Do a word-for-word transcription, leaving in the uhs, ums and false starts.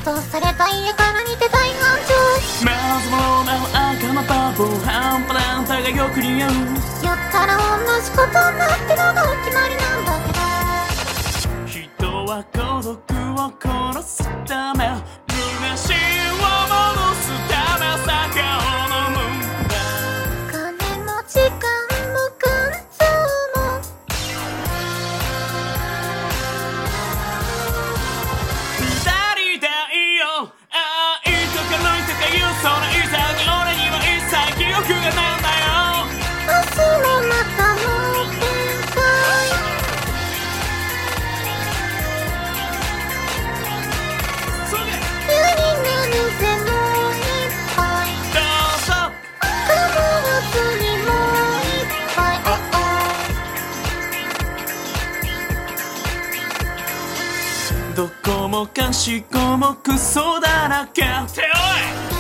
とされた家から似て大繁盛。 まずもなお赤のパブ半端なあんたがよく似合う。 酔ったら同じことになってのがお決まりなんだけど、 人は孤独を殺すため虚しを戻すため酒を飲むんだ。 金も時間も感情も二人でいいよ。愛とか恋とかいうその以前に俺には一切記憶がないんだよ。 明日の中の展開。ユニが店もいっぱい、 どうぞ構わずにもういっぱい。 どこもかしこもクソだらけっておい。